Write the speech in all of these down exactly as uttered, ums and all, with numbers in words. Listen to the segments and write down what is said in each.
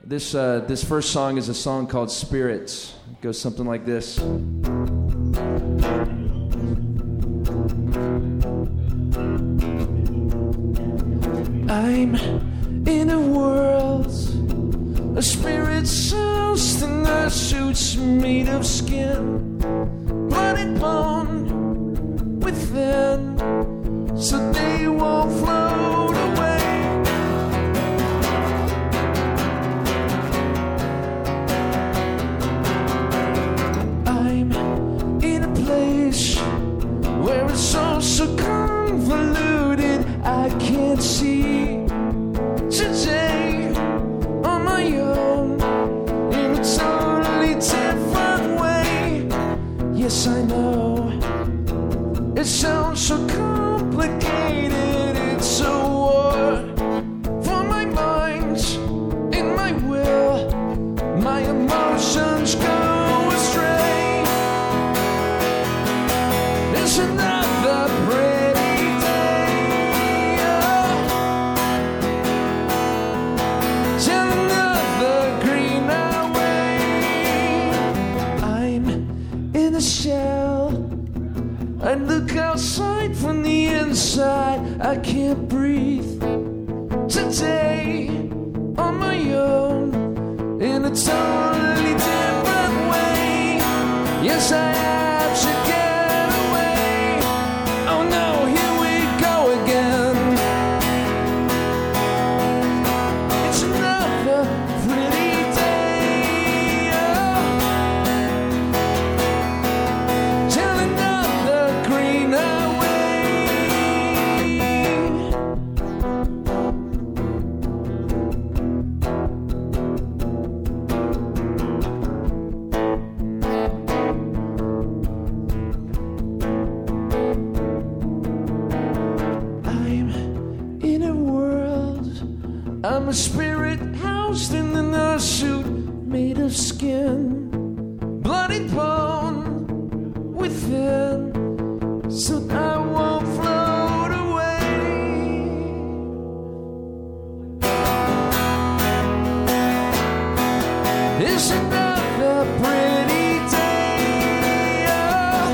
This uh, this first song is a song called Spirits. It goes something like this. I'm in a world of spirits housed in their suits made of skin, blood and bone within, so they won't float away. I'm in a place where it's all so convoluted I can't see today on my own in a totally different way. Yes, I know it sounds so complicated. It's a war for my mind and my will. My emotions go astray. It's another pretty day, oh, till another green highway. I'm in a shell. I look outside from the inside. I can't breathe today on my own in a totally different way. Yes, I have to get away. Oh no, here we go again. It's another pretty day, oh, till another green highway. I'm in a world, I'm a spirit housed in a nurse suit made of skin, blood and bone within, so I won't float away. It's another pretty day, oh,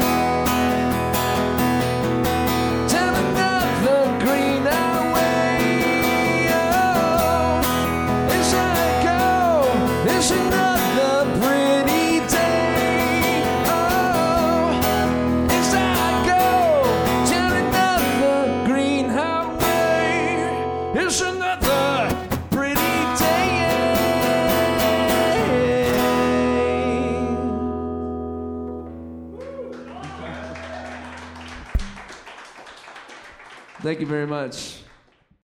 till another green highway, oh, as I go, it's another pretty day, oh, as I go, till another green highway, it's another pretty day. Thank you very much.